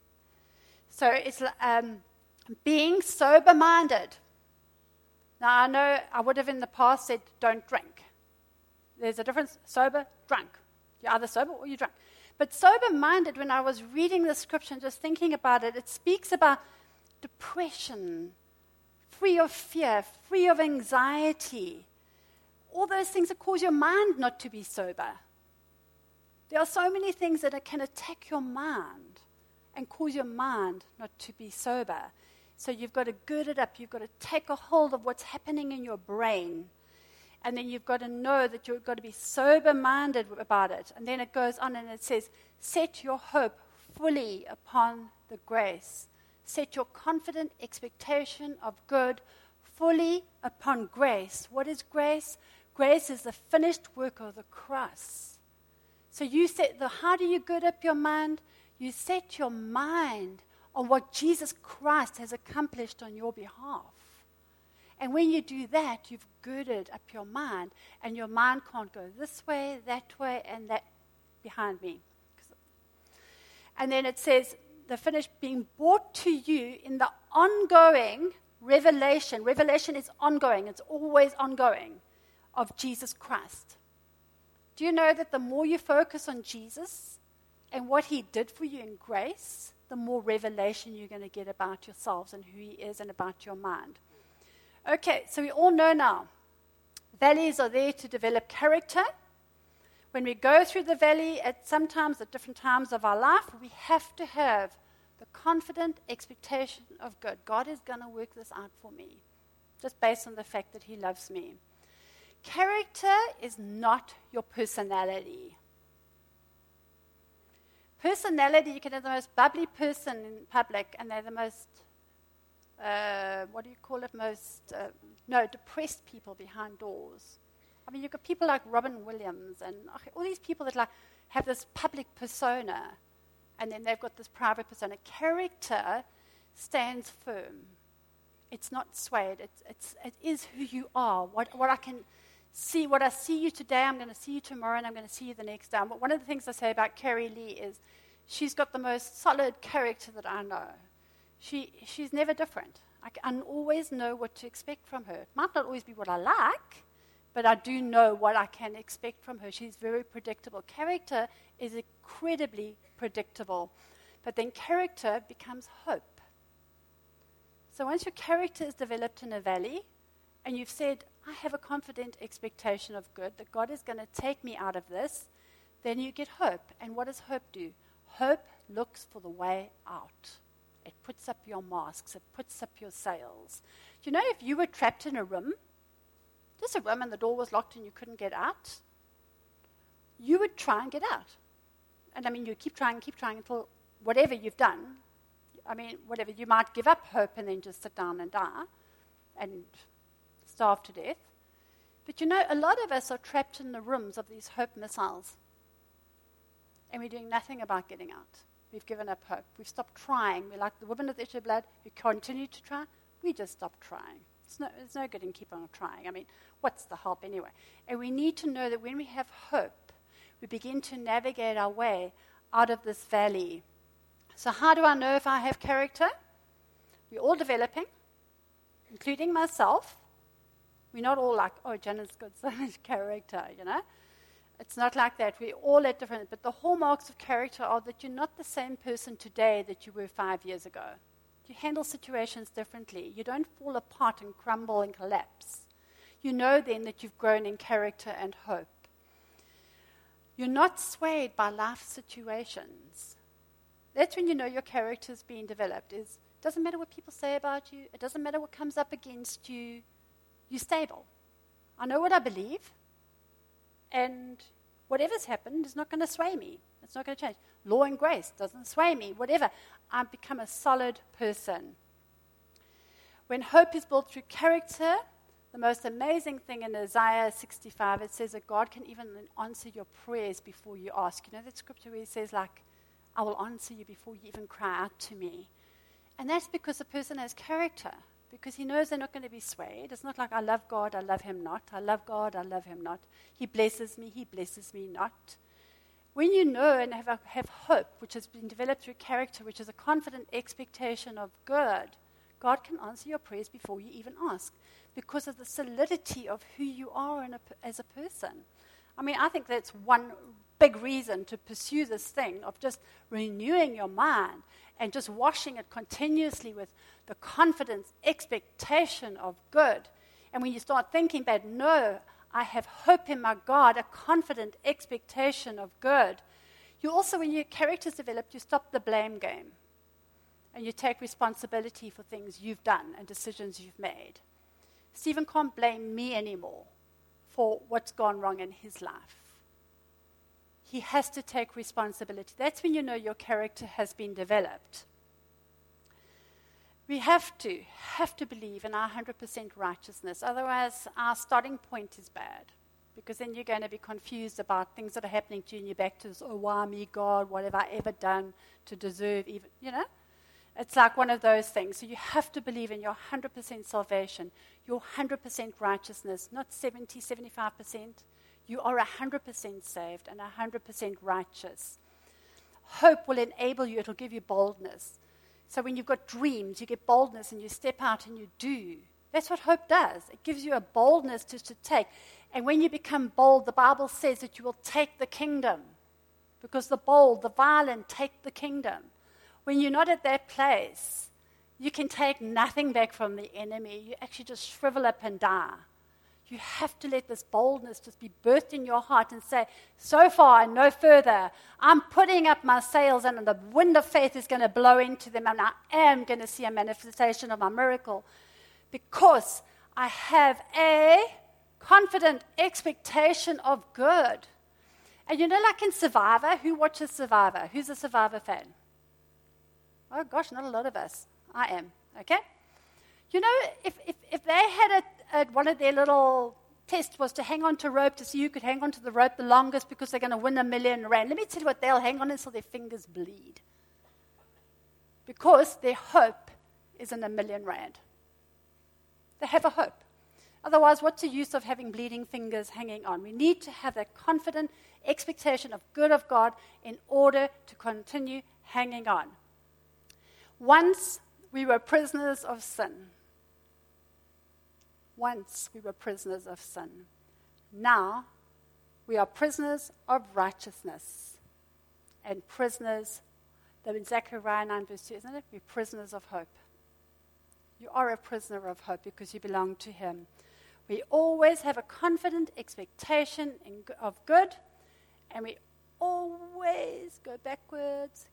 Speaker 4: So it's being sober-minded. Now, I know I would have in the past said, don't drink. There's a difference, sober, drunk. You're either sober or you're drunk. But sober-minded, when I was reading the scripture and just thinking about it, it speaks about depression, free of fear, free of anxiety. All those things that cause your mind not to be sober. There are so many things that can attack your mind and cause your mind not to be sober. So you've got to gird it up. You've got to take a hold of what's happening in your brain. And then you've got to know that you've got to be sober-minded about it. And then it goes on and it says, set your hope fully upon the grace. set your confident expectation of good fully upon grace. What is grace? Grace is the finished work of the cross. So how do you gird up your mind? You set your mind on what Jesus Christ has accomplished on your behalf. And when you do that, you've girded up your mind, and your mind can't go this way, and that behind me. And then it says, the finished being brought to you in the ongoing revelation. Revelation is ongoing. It's always ongoing, of Jesus Christ. Do you know that the more you focus on Jesus and what he did for you in grace, the more revelation you're going to get about yourselves and who he is and about your mind? Okay, so we all know now, valleys are there to develop character. When we go through the valley at different times of our life, we have to have the confident expectation of good. God is going to work this out for me, just based on the fact that he loves me. Character is not your personality. Personality, you can have the most bubbly person in public, and they're the most, depressed people behind doors. I mean, you've got people like Robin Williams and all these people that have this public persona, and then they've got this private persona. Character stands firm. It's not swayed. It is who you are. What I can see, what I see you today, I'm going to see you tomorrow, and I'm going to see you the next day. One of the things I say about Carrie Lee is she's got the most solid character that I know. She's never different. I always know what to expect from her. It might not always be what I like, but I do know what I can expect from her. She's very predictable. Character is incredibly predictable. But then character becomes hope. So once your character is developed in a valley, and you've said, I have a confident expectation of good, that God is going to take me out of this, then you get hope. And what does hope do? Hope looks for the way out. It puts up your masks. It puts up your sails. Do you know if you were trapped in a room, just a room and the door was locked and you couldn't get out, you would try and get out. And I mean, you keep trying until whatever you've done, whatever, you might give up hope and then just sit down and die and starve to death. But you know, a lot of us are trapped in the rooms of these hope missiles. And we're doing nothing about getting out. We've given up hope. We've stopped trying. We're like the woman with the issue of blood who continue to try. We just stopped trying. It's no good in keeping on trying. I mean, what's the help anyway? And we need to know that when we have hope, we begin to navigate our way out of this valley. So how do I know if I have character? We're all developing, including myself. We're not all like, oh, Janet's got so much character, you know. It's not like that. We're all at different, but the hallmarks of character are that you're not the same person today that you were 5 years ago. You handle situations differently. You don't fall apart and crumble and collapse. You know then that you've grown in character and hope. You're not swayed by life situations. That's when you know your character is being developed. It doesn't matter what people say about you. It doesn't matter what comes up against you. You're stable. I know what I believe. And whatever's happened is not going to sway me. It's not going to change. Law and grace doesn't sway me. Whatever. I've become a solid person. When hope is built through character, the most amazing thing in Isaiah 65, it says that God can even answer your prayers before you ask. You know that scripture where it says, like, I will answer you before you even cry out to me. And that's because the person has character. Because he knows they're not going to be swayed. It's not like, I love God, I love him not. I love God, I love him not. He blesses me not. When you know and have hope, which has been developed through character, which is a confident expectation of good, God can answer your prayers before you even ask, because of the solidity of who you are as a person. I mean, I think that's one big reason to pursue this thing of just renewing your mind and just washing it continuously with the confidence, expectation of good. And when you start thinking that, no, I have hope in my God, a confident expectation of good, you also, when your character's developed, you stop the blame game. And you take responsibility for things you've done and decisions you've made. Stephen can't blame me anymore for what's gone wrong in his life. He has to take responsibility. That's when you know your character has been developed. We have to believe in our 100% righteousness. Otherwise, our starting point is bad. Because then you're going to be confused about things that are happening to you, and you're back to this, oh, why me, God? What have I ever done to deserve even, It's like one of those things. So you have to believe in your 100% salvation, your 100% righteousness, not 70, 75%. You are 100% saved and 100% righteous. Hope will enable you. It will give you boldness. So when you've got dreams, you get boldness and you step out and you do. That's what hope does. It gives you a boldness to take. And when you become bold, the Bible says that you will take the kingdom. Because the bold, the violent take the kingdom. When you're not at that place, you can take nothing back from the enemy. You actually just shrivel up and die. You have to let this boldness just be birthed in your heart and say, so far and no further. I'm putting up my sails and the wind of faith is going to blow into them, and I am going to see a manifestation of my miracle. Because I have a confident expectation of good. And like in Survivor, who watches Survivor? Who's a Survivor fan? Oh gosh, not a lot of us. I am, okay? If they had one of their little tests was to hang on to rope to see who could hang on to the rope the longest because they're going to win R1 million. Let me tell you what, they'll hang on until their fingers bleed. Because their hope is in R1 million. They have a hope. Otherwise, what's the use of having bleeding fingers hanging on? We need to have that confident expectation of good of God in order to continue hanging on. Once we were prisoners of sin. Once we were prisoners of sin. Now we are prisoners of righteousness. And prisoners, in Zechariah 9 verse 2, isn't it? We're prisoners of hope. You are a prisoner of hope because you belong to Him. We always have a confident expectation of good, and we always go backwards,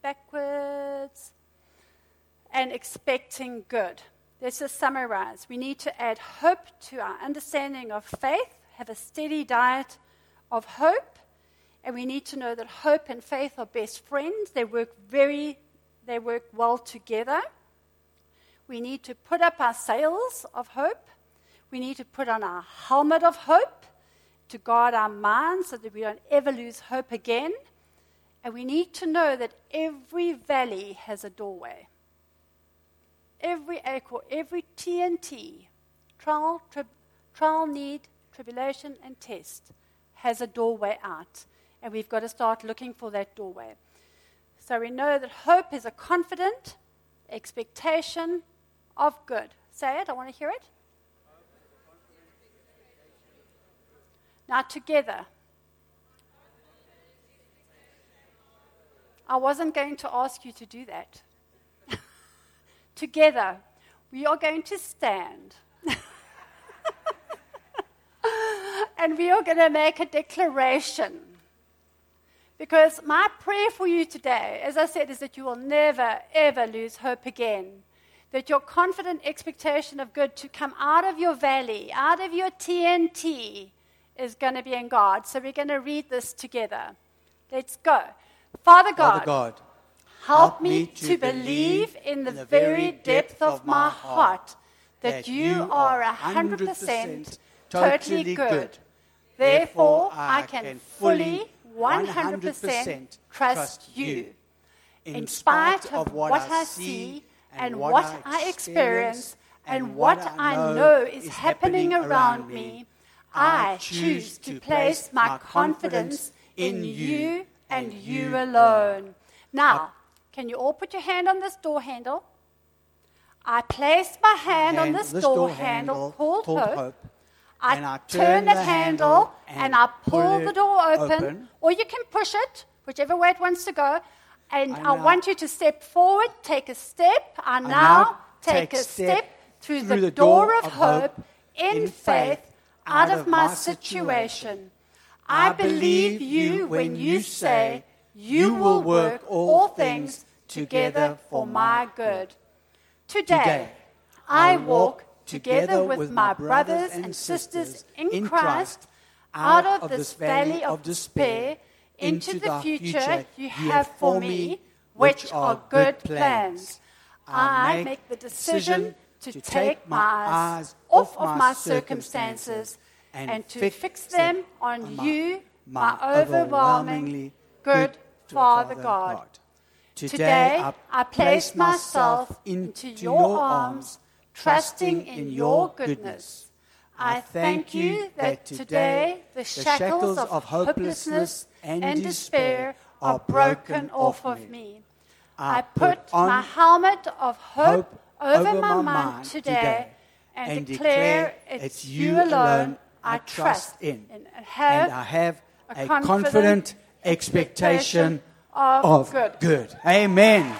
Speaker 4: and expecting good. Let's just summarize. We need to add hope to our understanding of faith, have a steady diet of hope, and we need to know that hope and faith are best friends. They work well together. We need to put up our sails of hope. We need to put on our helmet of hope to guard our minds so that we don't ever lose hope again. And we need to know that every valley has a doorway. Every acre, every TNT, trial, need, tribulation, and test has a doorway out. And we've got to start looking for that doorway. So we know that hope is a confident expectation of good. Say it, I want to hear it. Now together. I wasn't going to ask you to do that. Together, we are going to stand. And we are going to make a declaration. Because my prayer for you today, as I said, is that you will never, ever lose hope again. That your confident expectation of good to come out of your valley, out of your TNT, is going to be in God. So we're going to read this together. Let's go. Father God, help me to believe in the very depth of my heart that you are 100% totally good. Therefore, I can fully 100% trust you. In spite of what I see and what I experience and what I know is happening around me, I choose to place my confidence in you and you alone. Now, can you all put your hand on this door handle? I place my hand on this door handle called hope. I turn the handle and I pull the door open. Or you can push it, whichever way it wants to go. And I want you to step forward, take a step. I now take a step through the door of hope in faith out of my situation. I believe you when you say you will work all things together for my good. Today, I walk together with my brothers and sisters in Christ out of this valley of despair into the future you have for me, which are good plans. I make the decision to take my eyes off of my circumstances and to fix them on you, my overwhelmingly good Father God. Today, I place myself into your arms, trusting in your goodness. I thank you that today the shackles of hopelessness and despair are broken off of me. I put my helmet of hope over my mind today and declare it's you alone I trust in. And I have a confident expectation of good. Amen.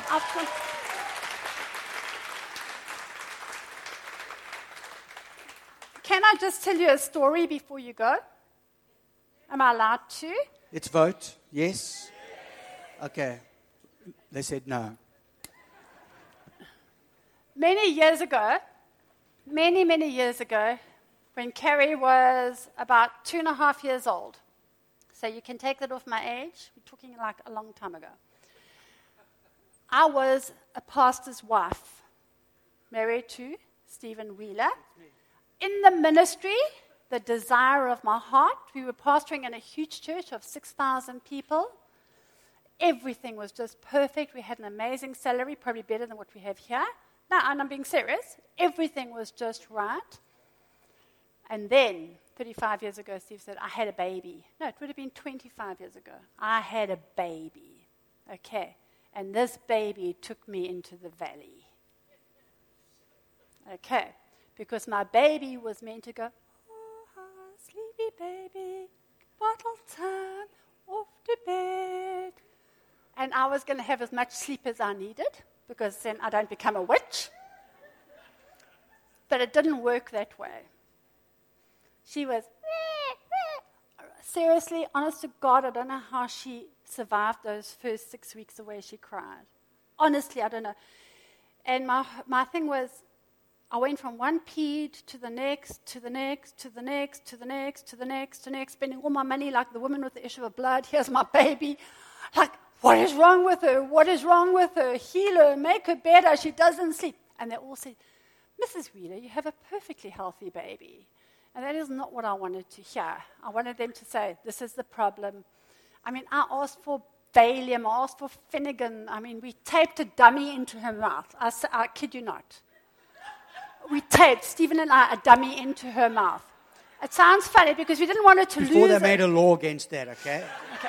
Speaker 4: Can I just tell you a story before you go? Am I allowed to?
Speaker 1: Let's vote. Yes? Okay. They said no.
Speaker 4: Many years ago, when Carrie was about 2.5 years old, so you can take that off my age, we're talking like a long time ago, I was a pastor's wife, married to Stephen Wheeler. In the ministry, the desire of my heart, we were pastoring in a huge church of 6,000 people. Everything was just perfect. We had an amazing salary, probably better than what we have here. No, and I'm being serious. Everything was just right. And then, 35 years ago, Steve said, I had a baby. No, it would have been 25 years ago. I had a baby. Okay. And this baby took me into the valley. Okay. Because my baby was meant to go, oh, sleepy baby, bottle time, off to bed. And I was going to have as much sleep as I needed, because then I don't become a witch. But it didn't work that way. She was, seriously, honest to God, I don't know how she survived those first 6 weeks the way she cried. Honestly, I don't know. And my thing was, I went from one ped to the next, to the next, to the next, to the next, to the next, to the next, spending all my money like the woman with the issue of blood. Here's my baby. Like, what is wrong with her? What is wrong with her? Heal her, make her better. She doesn't sleep. And they all said, Mrs. Wheeler, you have a perfectly healthy baby. And that is not what I wanted to hear. I wanted them to say, this is the problem. I mean, I asked for Valium, I asked for Finnegan. I mean, we taped a dummy into her mouth. I kid you not. We taped, Stephen and I, a dummy into her mouth. It sounds funny because we didn't want her to lose it.
Speaker 1: Before they made a law against that, okay?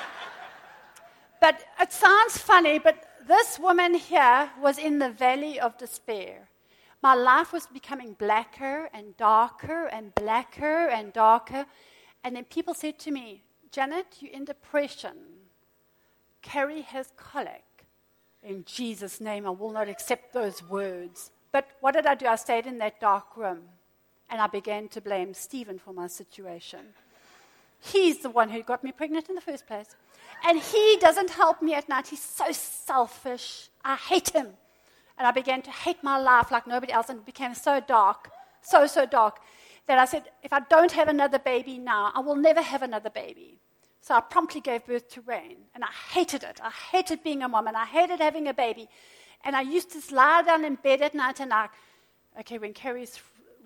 Speaker 4: But it sounds funny, but this woman here was in the valley of despair. My life was becoming blacker and darker and blacker and darker. And then people said to me, Janet, you're in depression. Carrie has colic. In Jesus' name, I will not accept those words. But what did I do? I stayed in that dark room. And I began to blame Stephen for my situation. He's the one who got me pregnant in the first place. And he doesn't help me at night. He's so selfish. I hate him. And I began to hate my life like nobody else, and it became so dark, so dark, that I said, if I don't have another baby now, I will never have another baby. So I promptly gave birth to Rain, and I hated it. I hated being a mom, and I hated having a baby. And I used to lie down in bed at night, and when Carrie's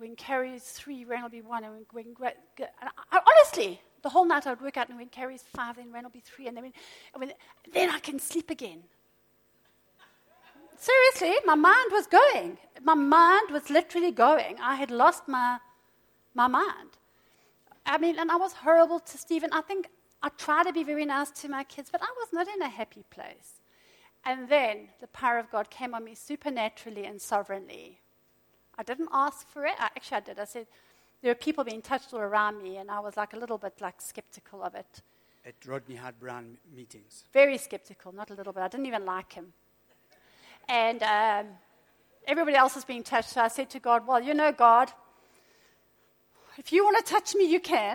Speaker 4: 3, Rain will be 1, and honestly, the whole night I would work out, and when Carrie's 5, then Rain will be 3, and then I can sleep again. Seriously, my mind was going. My mind was literally going. I had lost my mind. I mean, and I was horrible to Stephen. I think I tried to be very nice to my kids, but I was not in a happy place. And then the power of God came on me supernaturally and sovereignly. I didn't ask for it. Actually, I did. I said, there are people being touched all around me, and I was like a little bit like skeptical of it.
Speaker 1: At Rodney Hart-Brown meetings.
Speaker 4: Very skeptical, not a little bit. I didn't even like him. And everybody else was being touched. So I said to God, well, you know, God, if you want to touch me, you can.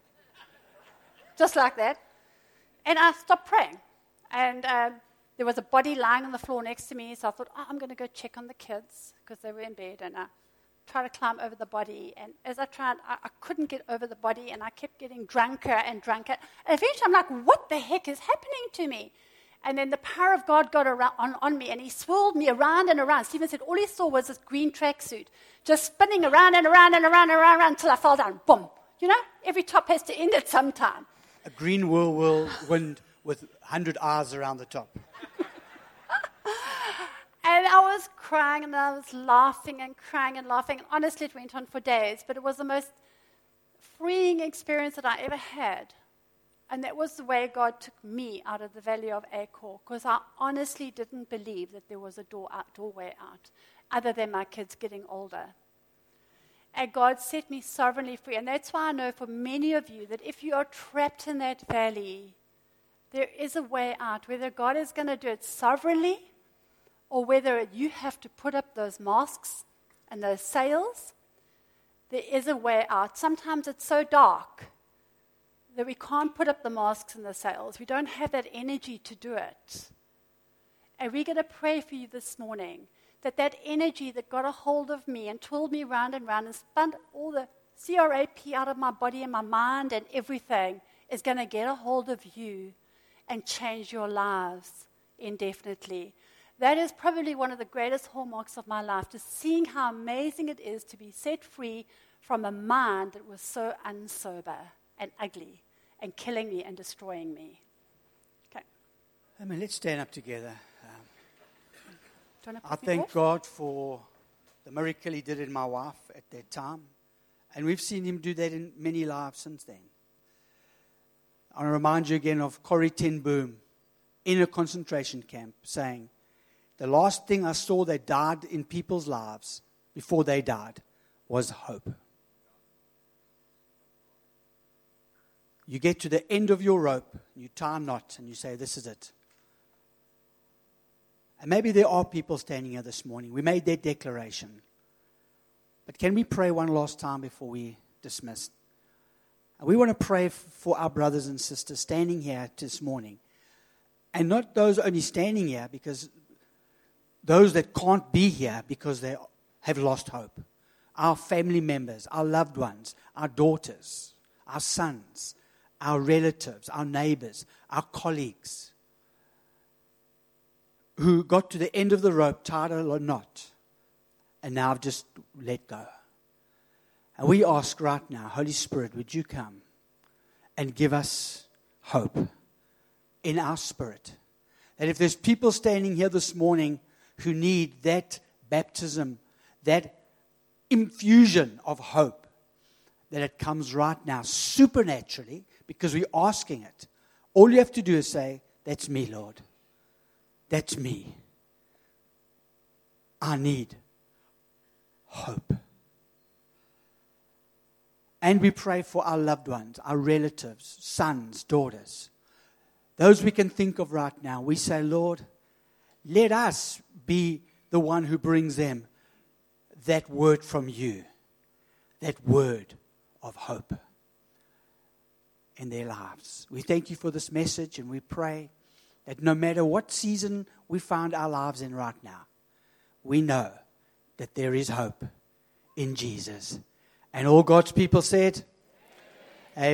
Speaker 4: Just like that. And I stopped praying. And there was a body lying on the floor next to me. So I thought, I'm going to go check on the kids because they were in bed. And I tried to climb over the body. And as I tried, I couldn't get over the body. And I kept getting drunker and drunker. And eventually I'm like, what the heck is happening to me? And then the power of God got around, on me, and he swirled me around and around. Stephen said all he saw was this green tracksuit, just spinning around and around and around and around until I fell down. Boom. You know, every top has to end at some time.
Speaker 1: A green whirlwind with 100 R's around the top.
Speaker 4: And I was crying, and I was laughing and crying and laughing. And honestly, it went on for days, but it was the most freeing experience that I ever had. And that was the way God took me out of the valley of Achor, because I honestly didn't believe that there was a doorway out, other than my kids getting older. And God set me sovereignly free. And that's why I know for many of you that if you are trapped in that valley, there is a way out, whether God is going to do it sovereignly or whether you have to put up those masks and those sails. There is a way out. Sometimes it's so dark that we can't put up the masks and the sails. We don't have that energy to do it. And we're going to pray for you this morning that energy that got a hold of me and twirled me round and round and spun all the CRAP out of my body and my mind and everything is going to get a hold of you and change your lives indefinitely. That is probably one of the greatest hallmarks of my life, just seeing how amazing it is to be set free from a mind that was so unsober and ugly and killing me and destroying me. Okay.
Speaker 1: Let's stand up together.
Speaker 4: Do you wanna
Speaker 1: I
Speaker 4: put me
Speaker 1: thank
Speaker 4: off?
Speaker 1: God for the miracle he did in my wife at that time. And we've seen him do that in many lives since then. I want to remind you again of Corrie ten Boom in a concentration camp saying, the last thing I saw that died in people's lives before they died was hope. You get to the end of your rope, you tie a knot, and you say, this is it. And maybe there are people standing here this morning. We made that declaration. But can we pray one last time before we dismiss? And we want to pray for our brothers and sisters standing here this morning. And not those only standing here, because those that can't be here because they have lost hope. Our family members, our loved ones, our daughters, our sons, our relatives, our neighbors, our colleagues, who got to the end of the rope, tied a knot, and now have just let go. And we ask right now, Holy Spirit, would you come and give us hope in our spirit? That if there's people standing here this morning who need that baptism, that infusion of hope, that it comes right now supernaturally because we're asking it. All you have to do is say, that's me, Lord. That's me. I need hope. And we pray for our loved ones, our relatives, sons, daughters, those we can think of right now. We say, Lord, let us be the one who brings them that word from you, that word of hope in their lives. We thank you for this message, and we pray that no matter what season we find our lives in right now, we know that there is hope in Jesus. And all God's people said,